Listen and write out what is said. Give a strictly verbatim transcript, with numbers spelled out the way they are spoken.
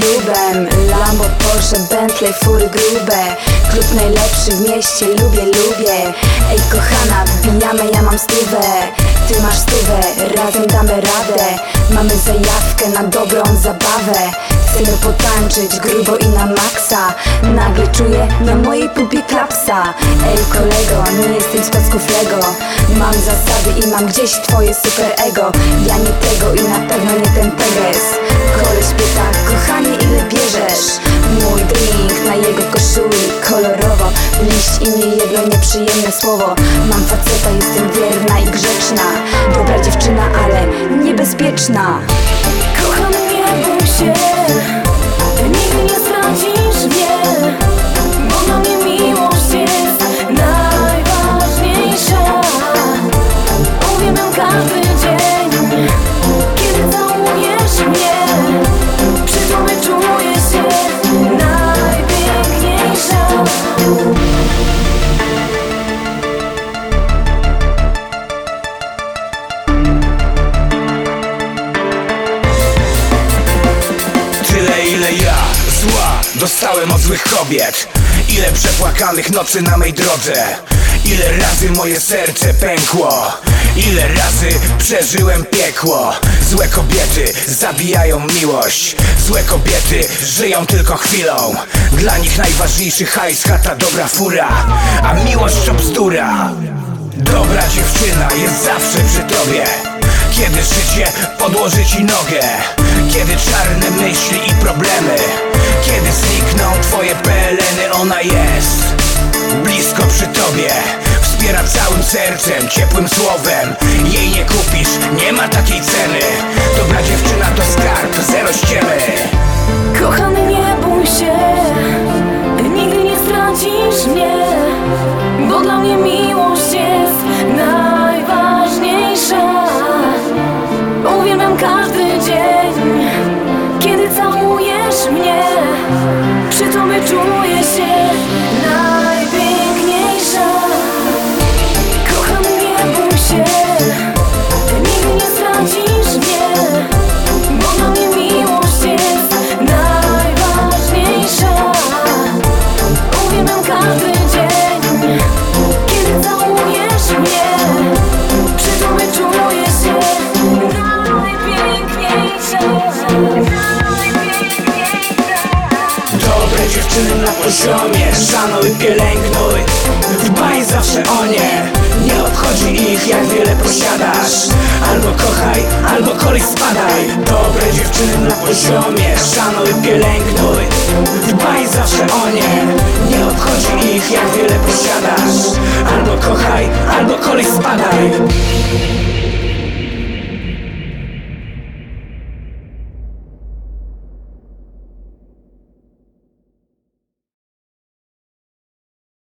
klubem. Lambo, Porsche, Bentley, fury grube. Klub najlepszy w mieście, lubię, lubię. Ej kochana, wbijamy, ja mam stówę, ty masz stówę, razem damy radę. Mamy zajawkę na dobrą zabawę. Chcemy potańczyć grubo i na maksa. Nagle czuję na mojej pupie klapsa. Ej kolego, nie jestem z pasków Lego. Mam zasady i mam gdzieś twoje super ego. Ja nie tego i na pewno nie ten peges. Koleś pyta, kochanie, ile bierzesz? Mój drink na jego koszuli kolorowo. Liść i nie jedno nieprzyjemne słowo. Mam faceta, jestem wierna i grzeczna. Dobra dziewczyna, ale niebezpieczna. Kocham, nie bój się, nigdy nie zdradzisz mnie, bo dla mnie miłość jest najważniejsza. Uwielbiam każdy dzień, kiedy całujesz mnie. Przy tobie czuję się najpiękniejsza. Tyle ile ja zła dostałem od złych kobiet. Ile przepłakanych nocy na mej drodze. Ile razy moje serce pękło. Ile razy przeżyłem piekło. Złe kobiety zabijają miłość. Złe kobiety żyją tylko chwilą. Dla nich najważniejszy hajs, chata, dobra fura, a miłość to bzdura. Dobra dziewczyna jest zawsze przy tobie, kiedy życie podłoży ci nogę. Kiedy czarne myśli i problemy, kiedy znikną twoje peleny. Ona jest blisko przy tobie, wspiera całym sercem, ciepłym słowem. Jej nie kupisz, nie ma takiej ceny. Dobra dziewczyna to skarb, zero ściemy. Kochany, nie bój się, nigdy nie zdradzisz mnie, bo dla mnie miłość jest najważniejsza. Uwielbiam każdy dzień, kiedy całujesz mnie. Przy tobie czuję się najpiękniejsza. Kochany, nie bój się, nigdy nie zdradzisz mnie, bo dla mnie miłość jest najważniejsza. Uwielbiam każdy dzień, kiedy całujesz mnie. Przy tobie czuję się najpiękniejsza. Dobre dziewczyny na poziomie, szanuj, pielęgnuj, dbaj zawsze o nie. Nie obchodzi ich, jak wiele posiadasz. Albo kochaj, albo kolej spadaj. Dobre dziewczyny na poziomie, szanuj, pielęgnuj, dbaj zawsze o nie. Nie obchodzi ich, jak wiele posiadasz. Albo kochaj, albo kolej spadaj.